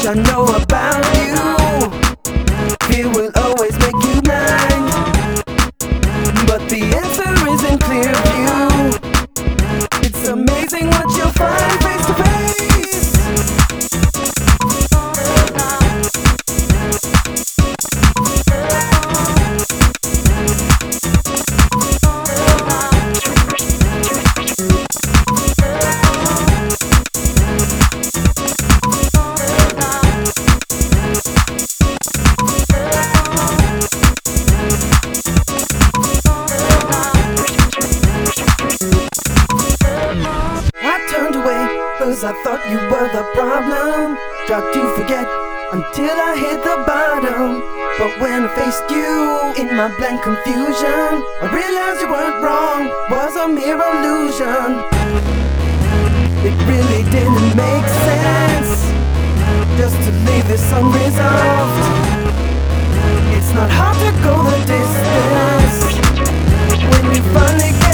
I know about you. Fear will always make you blind, but the answer is in clear view. It's amazing what you'll find face to face. Cause I thought you were the problem. Tried to forget until I hit the bottom. But when I faced you in my blank confusion, I realized you weren't wrong, was a mere illusion. It really didn't make sense just to leave this unresolved. It's not hard to go the distance when you finally get